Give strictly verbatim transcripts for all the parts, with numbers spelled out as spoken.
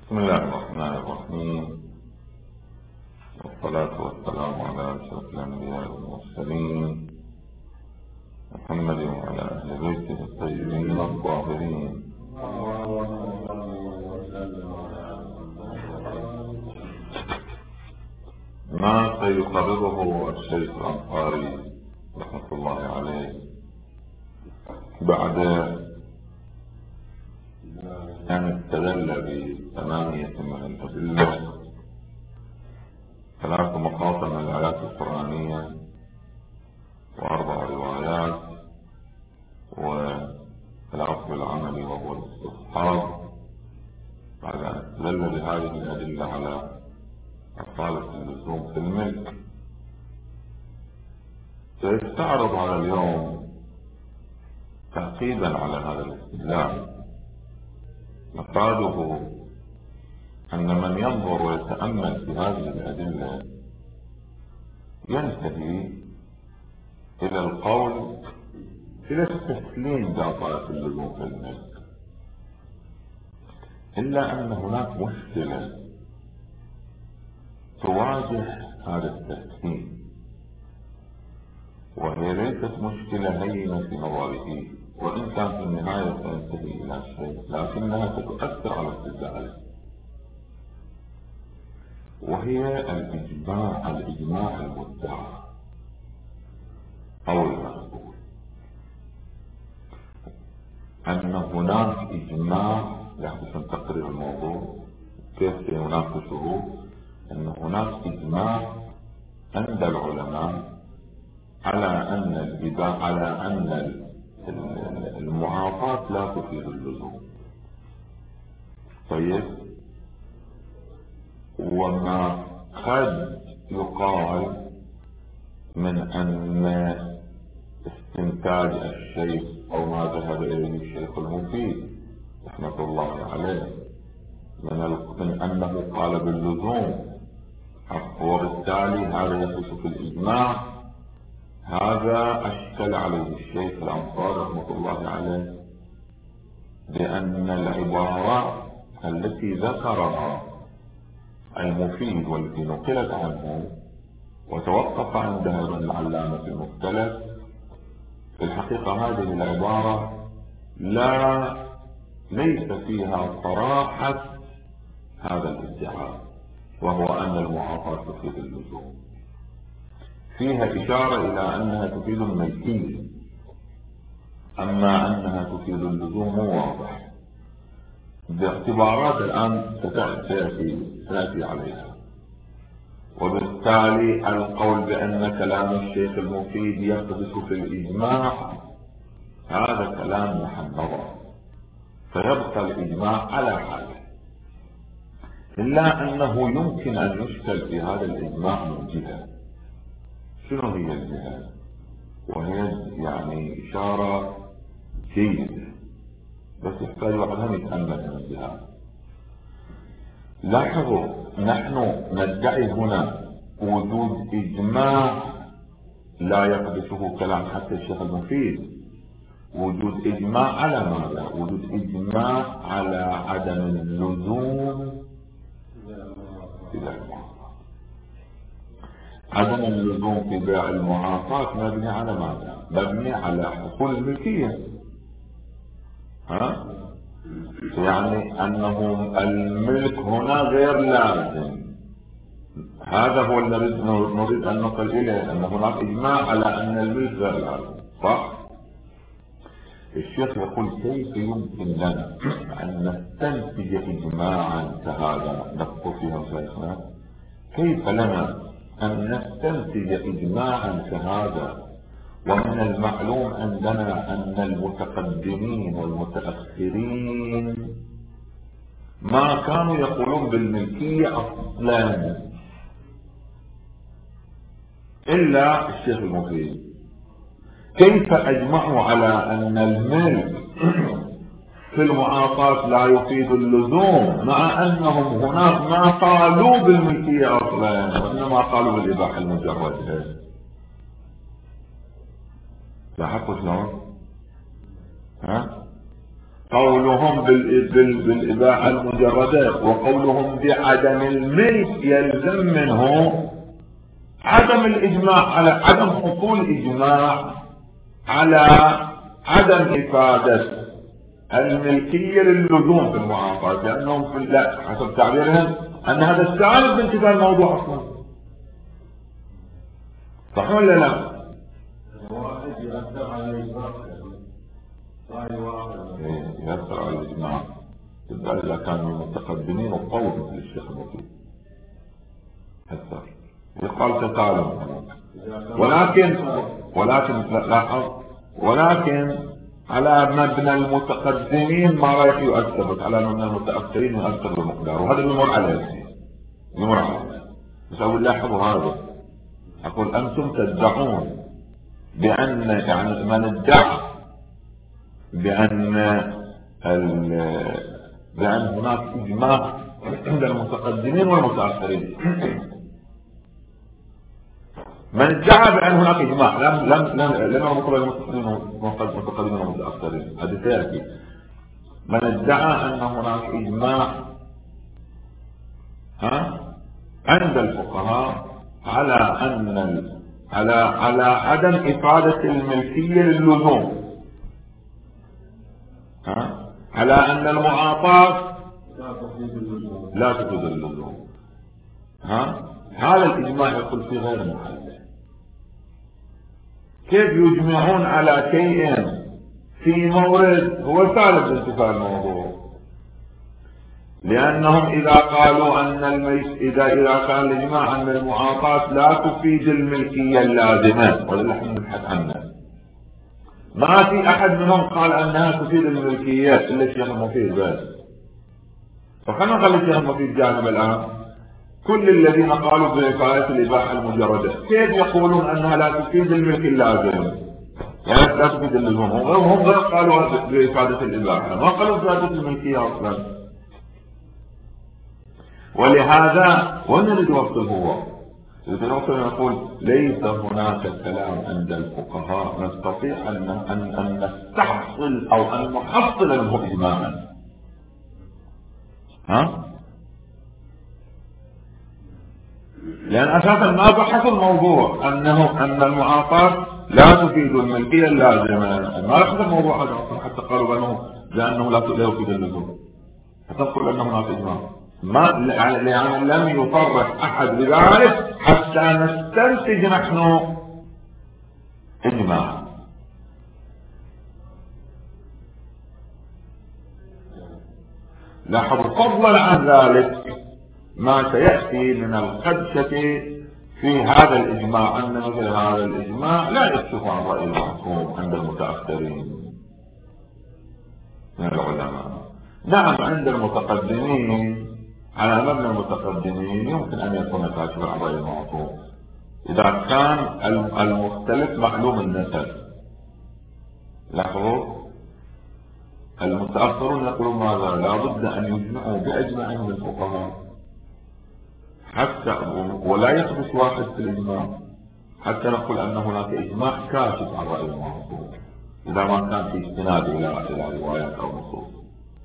بسم الله الرحمن الرحيم، والصلاة والسلام على أشرف الأنبياء والمرسلين محمد وعلى أهل بيته الطيبين الطاهرين. ما سيقرره الشيخ الأنصاري رحمة الله عليه بعد أن استدل بثمانية من الأدلة، ثلاث مقاطع من الآيات القرآنية وأربع روايات والأصل العملي وهو الاستصحاب، بعد أن استدل بهذه الأدلة على أصالة اللزوم في الملك، سيستعرض على اليوم تعقيبا على هذا الاستدلال. مفاده أن من ينظر ويتأمل في هذه الأدلة ينتهي إلى القول إلى التسليم بأصالة اللزوم في الملك، إلا أن هناك مشكلة تواجه هذا التسليم، وهي ليست مشكلة هينة في نظره، وإن كان في النهاية سينتهي إلى شيء، لكنها ستؤثر على استدلاله، وهي الإجماع الإجماع المدعى أو المقبول، أن هناك إجماع يحدث من تقرير الموضوع كيف هناك شروط، أن هناك إجماع عند العلماء على أن الإباحة على أن المعاطاة لا تفيد اللزوم. طيب، وما قد يقال من أن استنتاج الشيخ أو ما ذهب إليه الشيخ المفيد رحمة الله عليه من أنه قال باللزوم، وبالتالي هذا يخص في الإجماع، هذا أشكل عليه الشيخ الأنصاري رحمة الله عليه بأن العبارة التي ذكرها المفيد والتي نقلت عنه وتوقف عندها ابن العلامة في المختلف، في الحقيقة هذه العبارة لا ليس فيها صراحة هذا الادعاء، وهو أن المعاطاة تفيد اللزوم، فيها إشارة إلى أنها تفيد الملكية، أما أنها تفيد اللزوم مو واضح باعتبارات الآن ستأتي سأتي عليها. وبالتالي القول بأن كلام الشيخ المفيد يقذف في الإجماع هذا كلام محنظر، فيبقى الإجماع على حاله، إلا أنه يمكن أن يشكل في هذا الإجماع من جهة. شنو هي الجهة؟ وهي يعني إشارة جيدة، بس يحتاج واحد يتأمل من الجهة. لاحظوا، نحن ندعي هنا وجود إجماع لا يقدسه كلام حتى الشيخ المفيد، وجود إجماع على ماذا؟ وجود إجماع على عدم اللزوم في بيع المعاطاة. عدم اللزوم في بيع المعاطاة مبني على ماذا؟ مبني على حصول الملكية، ها؟ يعني أنه الملك هنا غير لازم، هذا هو الذي نريد أن نصل إليه، أن هناك إجماع على أن الملك غير لازم، صح؟ الشيخ يقول كيف يمكن لنا أن نستنتج إجماعا كهذا؟ نقول فيها شيخنا، كيف لنا أن نستنتج إجماعا كهذا ومن المعلوم عندنا أن المتقدمين والمتأخرين ما كانوا يقولون بالملكية أصلا إلا الشيخ المفيد؟ كيف أجمعوا على أن الملك في المعاطاة لا يفيد اللزوم مع أنهم هناك ما قالوا بالملكية أصلا وإنما قالوا بالإباحة المجردة؟ لاحظوا شلون؟ ها؟ قولهم بالإباحة المجردة وقولهم بعدم الملك يلزم منه عدم الإجماع على عدم حصول إجماع على عدم إفادة الملكية للزوم في المعاقات، لأنهم في لا حسب تعبيرهم أن هذا السالب بانتفاء الموضوع أصلا. صح ولا لا؟ واحد يأثر على الإجماع يأثر على الإجماع تبقى إذا كانوا المتقدمين وقوضوا في الشيخ المفيد أثر يقال تتعلم، ولكن ولكن لاحظ ولكن على مبنى المتقدمين ما رايح يؤثر، بس على مبنى المتأخرين يؤثر بمقدار، وهذا اللي يمر عليه يمر عليه بس أقول لاحظوا هذا. أقول أنتم تدعون بأن يعني من ادعى بأن بأن هناك إجماع عند المتقدمين والمتأخرين، من ادعى بأن هناك إجماع لم لم لم لم يقل المتقدمين والمتأخرين، هذا سيأتي. من ادعى أن هناك إجماع ها عند الفقهاء على أن على على عدم إفادة الملكية للزوم، ها على أن المعاطاة لا تفيد اللزوم، ها هذا الإجماع يقول في غير محله. كيف يجمعون على شيء في مورد هو سالب بانتفاء الموضوع؟ لأنهم إذا قالوا أن الملك إذا إذا كان الإجماع أن المعاطاة لا تفيد الملكية اللازمة، ولا نحن نبحث عنها، ما في أحد منهم قال أنها تفيد الملكية إلا الشيخ المفيد بس. فخلنا نخلي الشيخ المفيد جانب الآن. كل الذين قالوا بإفادة الإباحة المجردة كيف يقولون أنها لا تفيد الملك اللازم؟ يعني لا تفيد اللزوم، هم غير قالوا بإفادة الإباحة، ما قالوا بإفادة الملكية أصلا. ولهذا ونريد وصل هو نوصل نقول ليس هناك كلام عند الفقهاء نستطيع أن أن أن نستحصل أو أن نحصل منه إجماعا، ها؟ لأن أساسا ما بحثوا الموضوع أنه أن المعاطاة لا تفيد الملكية اللازمة، ما بحثوا الموضوع هذا أصلا حتى قالوا بأنه لأنه لا تفيد اللزوم، حتى نقول أنه هناك إجماع. ما يعني لم يصرح أحد بذلك حتى نستنتج نحن إجماع. لاحظوا فضلا عن ذلك ما سيأتي من الخدشة في هذا الإجماع أن مثل هذا الإجماع لا يكشف عن رأي المحكوم عند المتأخرين من العلماء. نعم عند المتقدمين على مبنى المتقدمين يمكن أن يكون كاشفا عن رأي المعصوم إذا كان المختلف معلوم النسب. لاحظوا المتأخرون يقولون ماذا؟ لا بد أن يجمعوا بأجمعهم الفقهاء حتى ولا يثبت واحد في الإجماع حتى نقول أن هناك إجماع كاشف عن رأي المعصوم إذا ما كان في استناد إلى إلى روايات أو نصوص.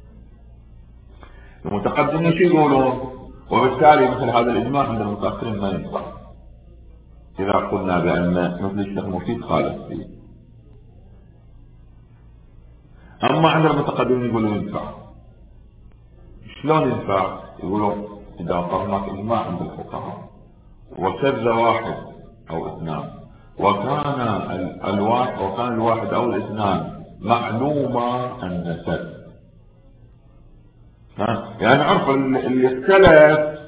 المتقدمين شو يقولون؟ وبالتالي مثل هذا الإجماع عند المتأخرين ما ينفع إذا قلنا بأن مثل الشيخ المفيد خالف فيه. أما عند المتقدمين يقولون ينفع. شلون ينفع؟ يقولون إذا هناك إجماع عند الفقهاء وشذ واحد أو اثنان وكان الواحد وكان الواحد أو الاثنان معلومة النسب، يعني عرف اللي اختلف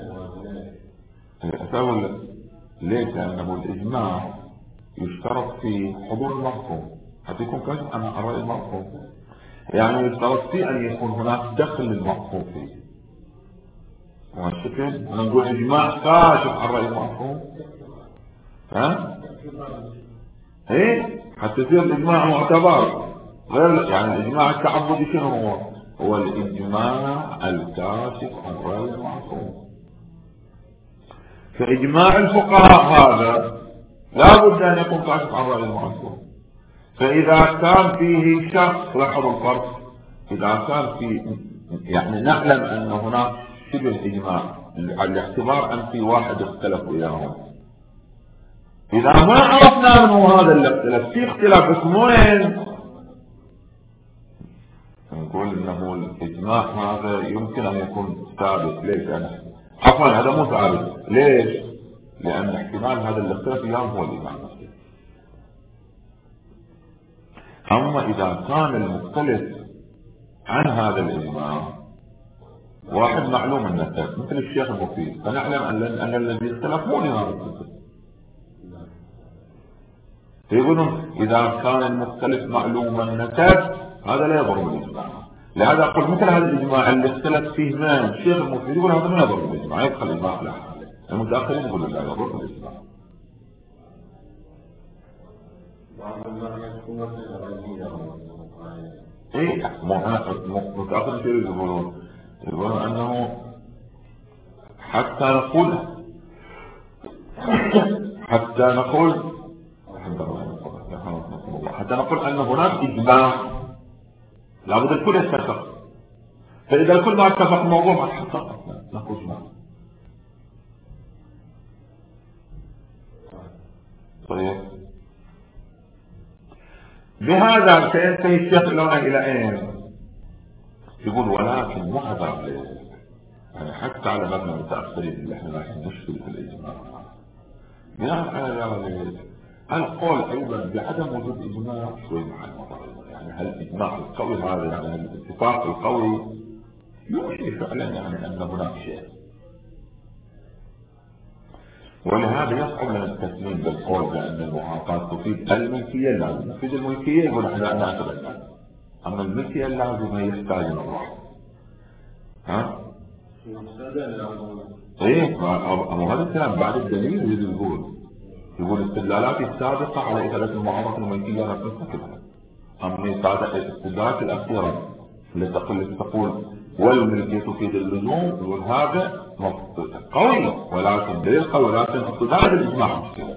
أسأل ليش؟ لأنه الإجماع يشترط في حضور المحكوم حتى يكون كاشف عن رأي المحكوم، يعني يشترط فيه أن يكون هناك دخل للمحكوم فيه. والشكل نقول إجماع كاشف عن رأي المحكوم، ها؟ إيه؟ حتى يصير الإجماع معتبر غير يعني الإجماع التعبدي شنو هو؟ هو الإجماع الكاشف عن رأي المحكوم. فإجماع الفقهاء هذا لا بد أن يكون كاشف عن رأي المحكوم. فإذا كان فيه شخص، لاحظوا الفرق، إذا كان في يعني نعلم أن هناك شبه إجماع على الاعتبار أن في واحد اختلف وياهم، إذا ما عرفنا منه هذا الاختلاف في اختلاف اسمين نقول إنه الإجماع هذا يمكن أن يكون ثابت. ليش؟ أنا عفوا هذا مو ثابت. ليش؟ لأن احتمال هذا الاختلاف اليوم هو الإجماع نفسه. أما إذا كان المختلف عن هذا الإجماع واحد معلوم النسب مثل الشيخ المفيد، فنعلم أن, أن الذي اختلف مو لهذا النسب. يقولون إذا كان المختلف معلوم النسب هذا لا يضر بالإجماع. لهذا أقول مثل هذا الإجماع اللي اختلف فيه من الشيخ المفيد يقول هذا ما يضر بالإجماع، يدخل الإجماع على حاله. المتأخرين يقولون لا يضر بالإجماع. ايه متأخر شيء يقولون يقولون انه حتى نقول حتى نقول حتى نقول ان هناك اجماع لابد الكل يتفق، فاذا الكل ما اتفق الموضوع ما تحقق نقول ما طيب. بهذا سينتهي الشيخ لنا الى اين؟ يقول ولكن مو عذاب ليه يعني حتى على مبنى المتأخرين اللي احنا رايحين نشكل في الإجماع بناء على ذلك القول أيضا بعدم وجود إجماع شوي مع المطالب. يعني هل الإجماع القوي هذا يعني الاتفاق القوي يوحي فعلا يعني أن هناك شيء، ولهذا يصعب لنا التسليم بالقول بأن المعاقات تفيد الملكية اللازمة. تفيد الملكية يقول احنا لا نعتبر، أما الملكية اللازمة يحتاج إلى الله. ها؟ ايه اما هذا الكلام بعد الدليل يجي يقول يقول استدلالات السابقة على إثبات المعارضة الملكية نفسها كذا. أما الاستدلالات الأخيرة اللي تقول تقول والملكية تفيد اللزوم يقول هذا قوي ولكن دليل قوي ولكن استدلال الإجماع مشكلة.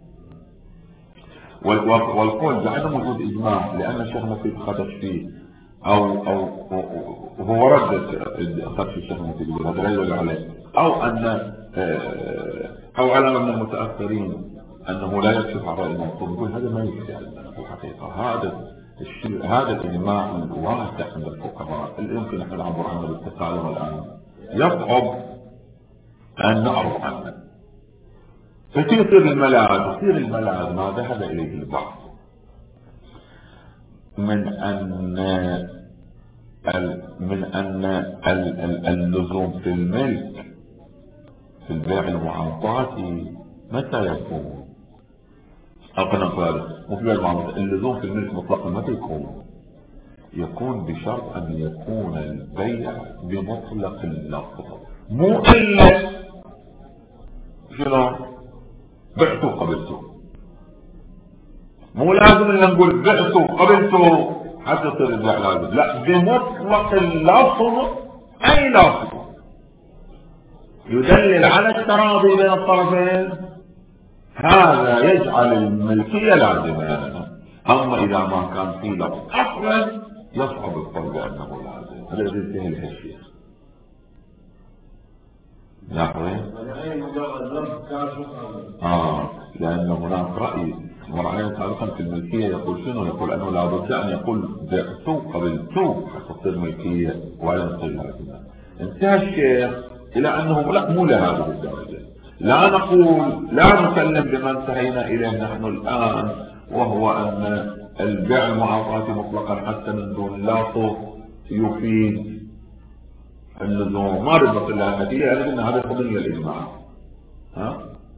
والقول بعدم وجود إجماع لأن الشيخ مفيد خدش فيه أو أو وهو رد خدش الشيخ مفيد يقول هذا لا يدل عليه، أو أن أو على من المتأخرين أنه لا يكشف عن رأي المنصوب يقول هذا ما يكفي في الحقيقة. هذا الشيء هذا الإجماع الواسع عند الفقهاء اللي يمكن أن نعبر عنه بالتساؤل الآن يصعب أن نعرف عنه. فتصير الملاذ تصير الملاذ ما ذهب إليه البعض من أن من أن اللزوم في الملك في البيع المعاطاتي متى يكون؟ أقول هذا مو في البيع المعاطاتي اللزوم في الملك مطلقا متى يكون؟ يكون بشرط أن يكون البيع بمطلق اللفظ مو إلا شنو؟ بعته قبلته. مو لازم ان نقول بعته قبلته حتى يصير البيع لازم، لا بمطلق اللفظ اي لفظ يدلل على التراضي بين الطرفين هذا يجعل الملكية لازمة. اما اذا ما كان في لفظ اصلا يصعب القول بانه لازم. هذا ينتهي الشيء نحوه اه لان هناك راي مر علينا سابقا في الملكيه يقول شنو؟ يقول انه لا بد ان يقول بعتو قبلتو حتى تصير ملكيه ولا تصير لازمه. انتهى الشيخ الى انه لا مو لهذه الدرجه، لا نقول لا نسلم بما انتهينا اليه نحن الان وهو ان البيع المعاطاتي مطلقا حتى من دون لفظ يفيد اللزوم ما رضت لها النتيجة لأن هذا قضية الإجماع. ها؟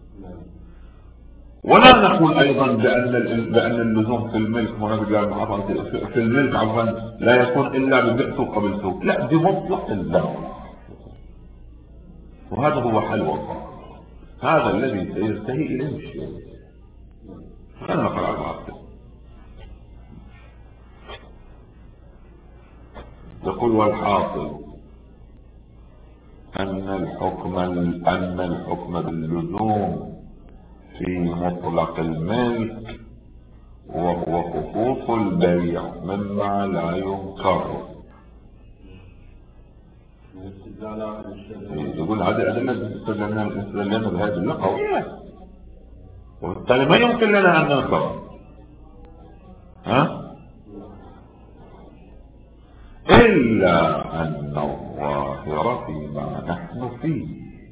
ولا نقول أيضا بأن بأن اللزوم في الملك منافق للمعاطاة في الملك عفوا لا يكون إلا ببعته قبلته، لا بمطلق اللفظ. وهذا هو حل وسط هذا الذي سينتهي إليه الشيء. أنا نقرأ على بعض يقول والحاصل أن الحكم أن الحكم باللزوم في مطلق الملك وهو خصوص البيع مما لا ينكر يقول هذه الأدلة استدلنا بهذه الأدلة قوية، وبالتالي ما يمكن لنا أن ننكر. ها؟ إلا أن الظاهر فيما نحن فيه.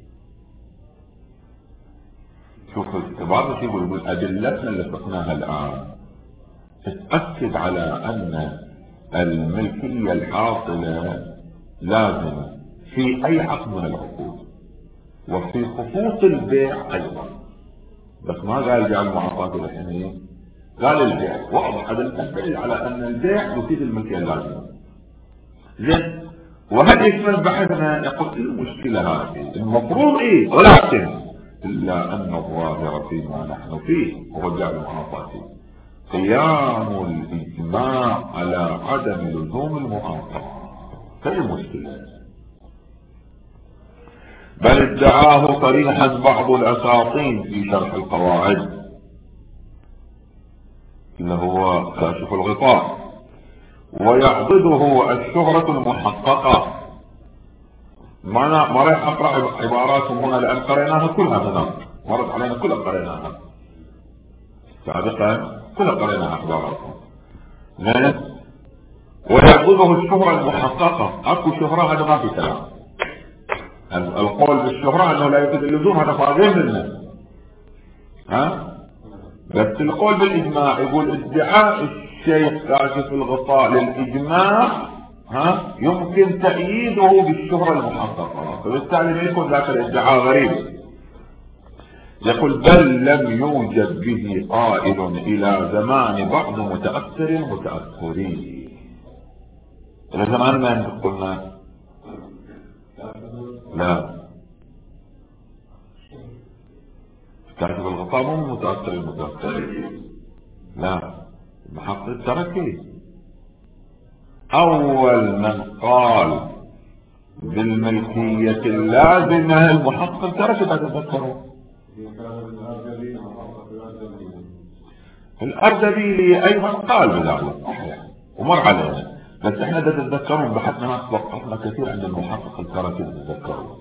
شوف بعض الشيء يقول أدلتنا اللي فقناها الآن تتأكد على أن الملكية الحاصلة لازمة في أي عقد من العقود، وفي خصوص البيع أيضا، بس ما قال جعل المعاطاة الحينية، قال البيع واضح هذا الدليل على أن البيع يفيد الملكية اللازمة. زين، وهل يشمل بحثنا يقول المشكلة هذه المفروض إيه، ولكن إلا أن الظاهر فيما نحن فيه هو جعل المعاطاة قيام الإجماع على عدم لزوم المعاطاة. هذه المشكلة. بل ادعاه صريحا بعض الأساطين في شرح القواعد اللي هو كاشف الغطاء، ويعضده الشهرة المحققة. ما أنا ما راح أقرأ عباراتهم هنا لأن قريناها كلها هنا، مرت علينا كلها قريناها سابقا، كلها قريناها عباراتهم. ويعضده الشهرة المحققة. أكو شهرة هذا ما في كلام. القول بالشهرة أنه لا يفيد اللزوم هذا فاضل لنا، ها؟ بس القول بالإجماع يقول ادعاء الشيخ كاشف الغطاء للإجماع ها يمكن تأييده بالشهرة المحققة، فبالتالي ما يكون ذاك الادعاء غريب. يقول بل لم يوجد به قائل إلى زمان بعض متأثر متأثرين. إلى زمان ما قلنا لا، كاشف الغطاء مو متأثر المتأثرين، لا، المحقق التركي. أول من قال بالملكية اللازمة المحقق التركي، تتذكروا الأردبيلي أيضا قال بذلك ومر علينا، بس احنا تتذكرون بحثنا ما توقفنا كثير عند المحقق التركي. تتذكروا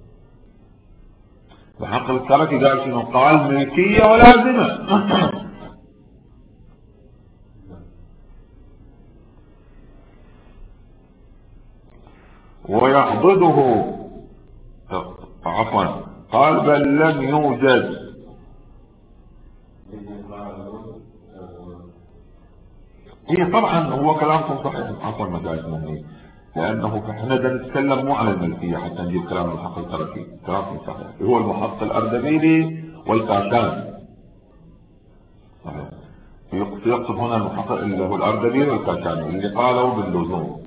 المحقق التركي قال شنو؟ قال ملكية ولازمة. ويعضده عفوا قال بل لم يوجد. هي طبعا هو كلامكم صحيح عفوا مجاز مني، لانه احنا بدنا نتكلم مو عن الملكيه حتى نجيب كلام المحقق التركي. كلامكم صحيح، هو المحقق الاردبيلي والكاشان صحيح. يقصد هنا المحقق اللي هو الاردبيلي والكاشاني اللي قالوا باللزوم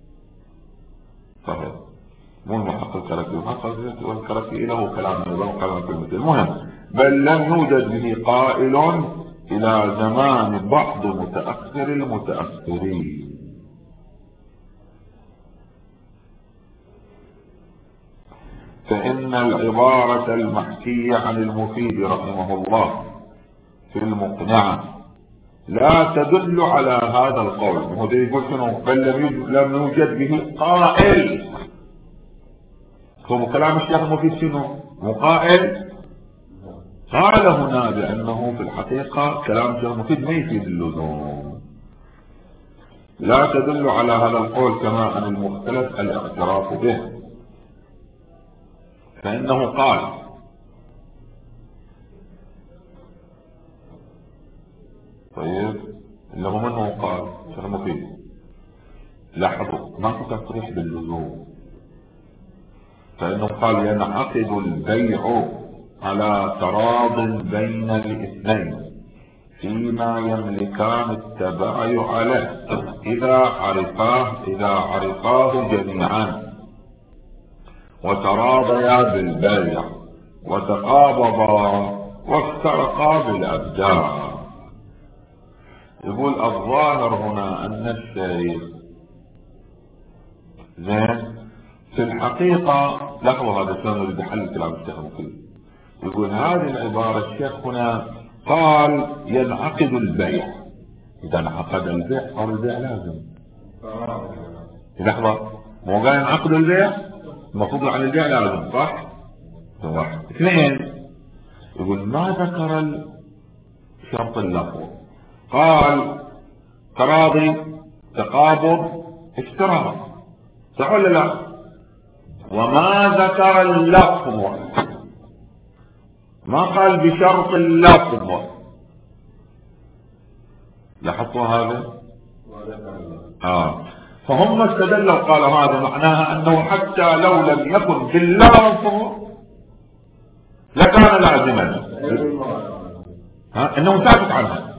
صحيح، مو المحقق التركي. المحقق التركي له كلام نظام كلام في المثل. المهم بل لم يوجد به قائل إلى زمان بعض متأخر المتأخرين. فإن العبارة المحكية عن المفيد رحمه الله في المقنعة لا تدل على هذا القول. هو ده يقول شنو؟ بل لم يوجد به قائل. هو كلام الشيخ المفيد شنو؟ مقائل. قال هنا بأنه في الحقيقة كلام الشيخ المفيد ما يفيد اللزوم. لا تدل على هذا القول كما عن المختلف الاعتراف به، فإنه قال طيب اللي هو منه قال الشيخ المفيد لاحظوا ما في تصريح باللزوم، فإنه قال ينعقد البيع على تراض بين الاثنين فيما يملكان التبايع عليه إذا عرفاه إذا عرفاه جميعا وتراضيا بالبيع وتقابضا وافترقا بالأبداع. يقول الظاهر هنا أن الشيء زين في الحقيقة. لحظة هذا شلون اللي بحل كلام الشيخ المفيد. يقول هذه العبارة الشيخ هنا قال ينعقد البيع. إذا انعقد البيع صار البيع لازم. لحظة، مو قال ينعقد البيع؟ المفروض عن البيع لازم، صح؟ واحد. اثنين، يقول ما ذكر شرط اللفظ، قال تراضي تقابض اشتراك، صح ولا لا؟ وما ذكر اللفظ، ما قال بشرط اللفظ. لاحظتوا هذا؟ اه فهم استدلوا قالوا هذا معناها انه حتى لو لم يكن باللفظ لكان لازما، ها انه ثابت عنها.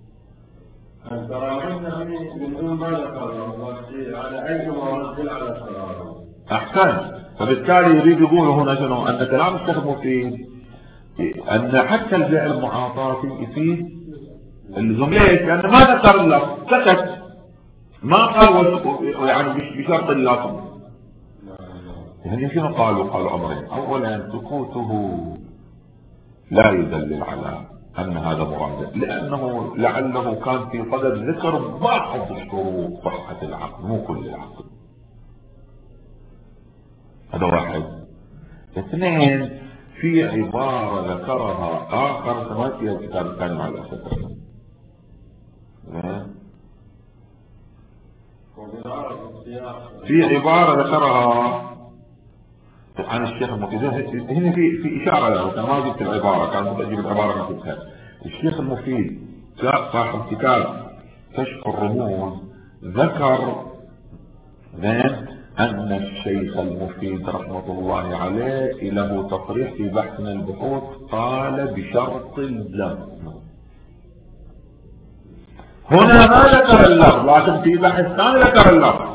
احسن. فبالتالي يريد يقول هنا شنو؟ ان كلام الشيخ المفيد ان حتى البيع المعاطاتي يفيد اللزوم. ليش؟ لان ما ذكر اللفظ، سكت، ما قال يعني بشرط اللفظ. يعني شنو قالوا؟ قالوا امرين. اولا سكوته لا يدلل على ان هذا مراد، لانه لعله كان في صدد ذكر بعض شروط صحة العقد مو كل العقد. هذا واحد. اثنين، في عبارة ذكرها اخر سمعت فيها الكتاب الثاني مع الاسف، في عبارة ذكرها عن الشيخ المفيد. هنا في في اشاره له، انا ما جبت العباره، كان بدي اجيب العباره ما جبتها. الشيخ المفيد صاحب كتاب كشف الرموز ذكر ان الشيخ المفيد رحمه الله عليه له تصريح في بحث من البحوث، قال بشرط اللفظ. هنا ما ذكر اللفظ، لكن في بحث ثاني ذكر اللفظ.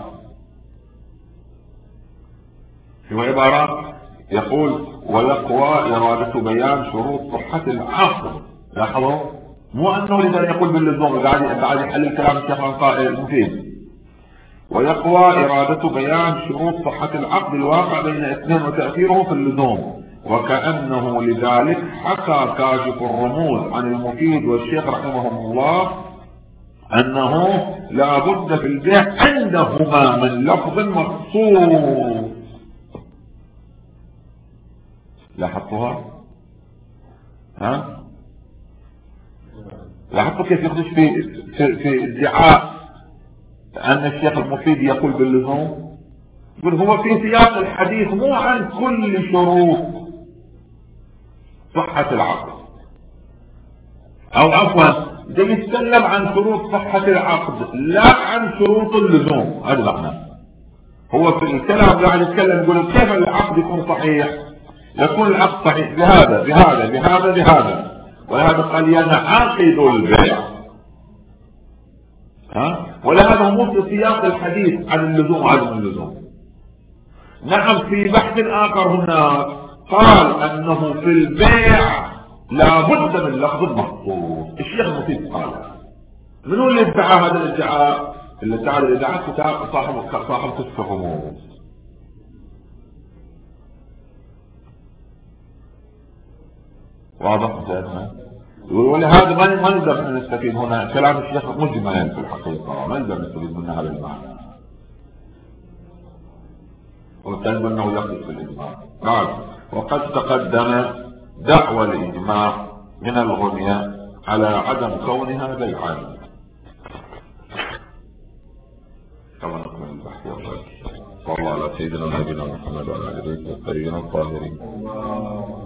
في عبارة يقول ويقوى إرادة بيان شروط صحة العقد. لاحظوا؟ مو أنه لذا يقول باللزوم، قاعد قاعد يحلل كلام الشيخ المفيد. ويقوى إرادة بيان شروط صحة العقد الواقع بين اثنين وتأثيره في اللزوم، وكأنه لذلك حكى كاشف الرموز عن المفيد والشيخ رحمهم الله أنه لا بد في البيع عندهما من لفظ مخصوص. لاحظتوها؟ ها؟ لاحظتوا كيف يخرج في في, في ادعاء أن الشيخ المفيد يقول باللزوم؟ يقول هو في سياق الحديث مو عن كل شروط صحة العقد، أو عفوا ده يتكلم عن شروط صحة العقد لا عن شروط اللزوم. هذا معناه. هو في الكلام قاعد يتكلم يقول كيف العقد يكون صحيح؟ يكون العقد صحيح بهذا بهذا بهذا بهذا، ولهذا قال ينعقد البيع. ها؟ ولهذا مو في سياق الحديث عن اللزوم وعدم اللزوم. نعم في بحث آخر هناك قال أنه في البيع لا بد من لفظ مخصوص. الشيخ المفيد قال. من هو اللي ادعى هذا الادعاء؟ اللي ادعى الادعاء كتاب صاحب صاحب كشف الرموز. واضح جدا؟ ولهذا ما ما نقدر نستفيد هنا كلام الشيخ مجملا في الحقيقه، ما نقدر نستفيد من هذا المعنى. وكان انه يقصد في الاجماع. قال وقد تقدم دعوى الاجماع من الغنية على عدم كونها بيعا. كما نكمل البحث والله على سيدنا ونبينا محمد وعلى اله وصحبه الطاهرين.